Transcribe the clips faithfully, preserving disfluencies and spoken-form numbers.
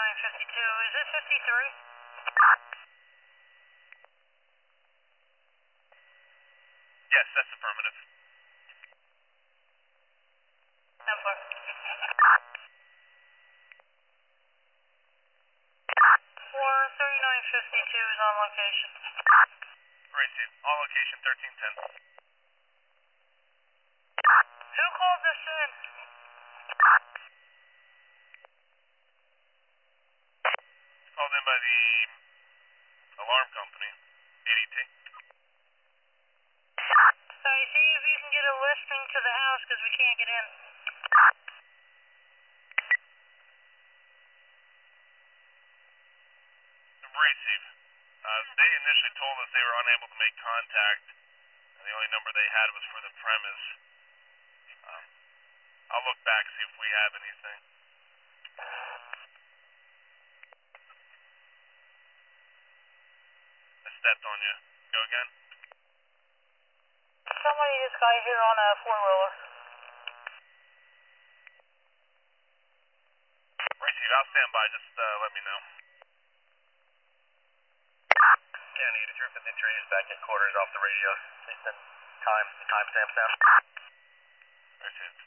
thirty-nine fifty-two. Is it fifty-three? Yes, that's affirmative. Number. four thirty-nine fifty-two is on location. Received. On location, thirteen ten. Who called this in? Called in by the alarm company, A D T. Sorry, see if you can get a listing to the house because we can't get in. Receive. Uh, they initially told us they were unable to make contact, and the only number they had was for the premise. Um, I'll look back, see if we have anything. I stepped on you. Go again? Somebody just got here on a four-wheeler. Receive. I'll stand by. Just uh, let me know. County eighty-three fifty-three is back at quarters off the radio. They sent time, time stamps down. Received.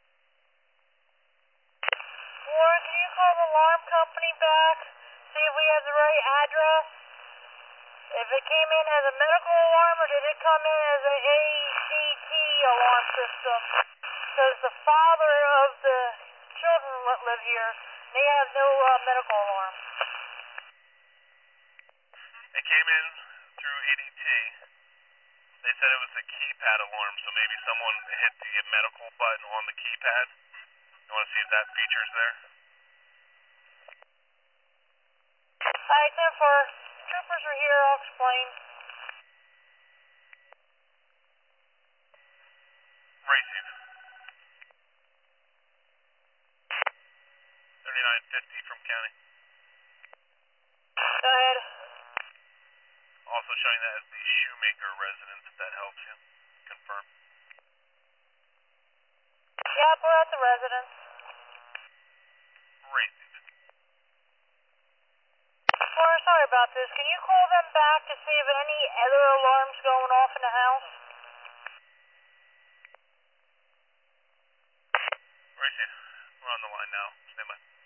Warren, can you call the alarm company back? See if we have the right address? If it came in as a medical alarm or did it come in as an A C T alarm system? Because the father of the children that live here, they have no uh, medical alarm. It came in through A D T. They said it was a keypad alarm, so maybe someone hit the medical button on the keypad. You want to see if that feature's there? Alright, ten four. Troopers are here, I'll explain. Receive. thirty-nine fifty from county. Go ahead. Also showing that as the Shoemaker residence, if that helps you. Confirm. Yep, we're at the residence. Receive. We're sorry about this. Can you call them back to see if any other alarms going off in the house? Receive. We're on the line now. Stand by.